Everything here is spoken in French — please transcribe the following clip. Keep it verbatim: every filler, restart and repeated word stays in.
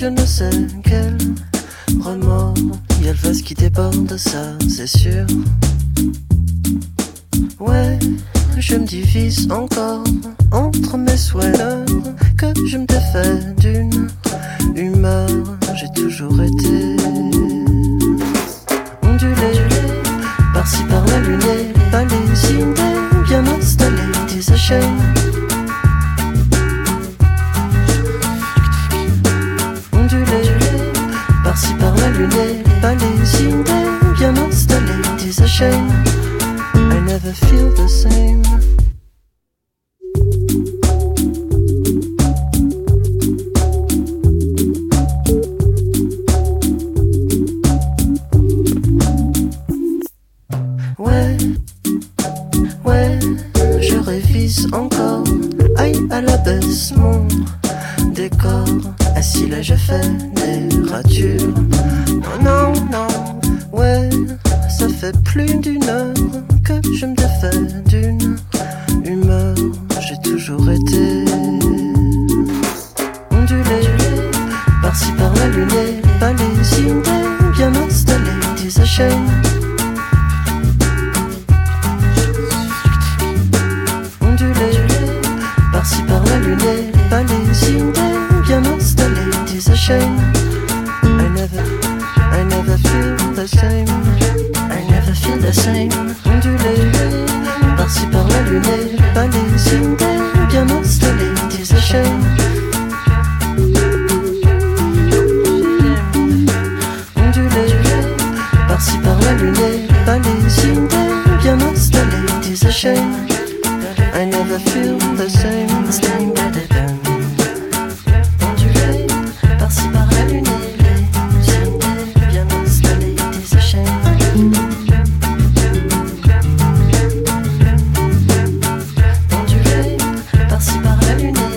je ne sais quel remords. Y'a le vase qui déborde, ça c'est sûr. Ouais, je me divise encore entre mes souhaits, que je me défais d'une humeur. J'ai toujours été ondulé, par-ci par-là luné, pas les idées bien installées, désachenées. Ondulé, par-ci par-là luné, pas les idées bien installées, désachenées. I never feel the same. Ouais, ouais, je révise encore. Aïe à la baisse mon décor. Assis là je fais des ratures. Non, non, non, ouais, ça fait plus d'une heure que je me défais d'une humeur. J'ai toujours été ondulé, par-ci par-là luné, pas les idées bien installées, désachenées. Ondulé, par-ci par-là luné, pas les idées bien installées, désachenées. I never, I never feel the same. I never feel the same. Ondulé, par-ci par-là luné, pas les idées bien installées, désachenées. Ondulé, par-ci par-là luné, pas les idées bien installées, désachenées. I never feel the same.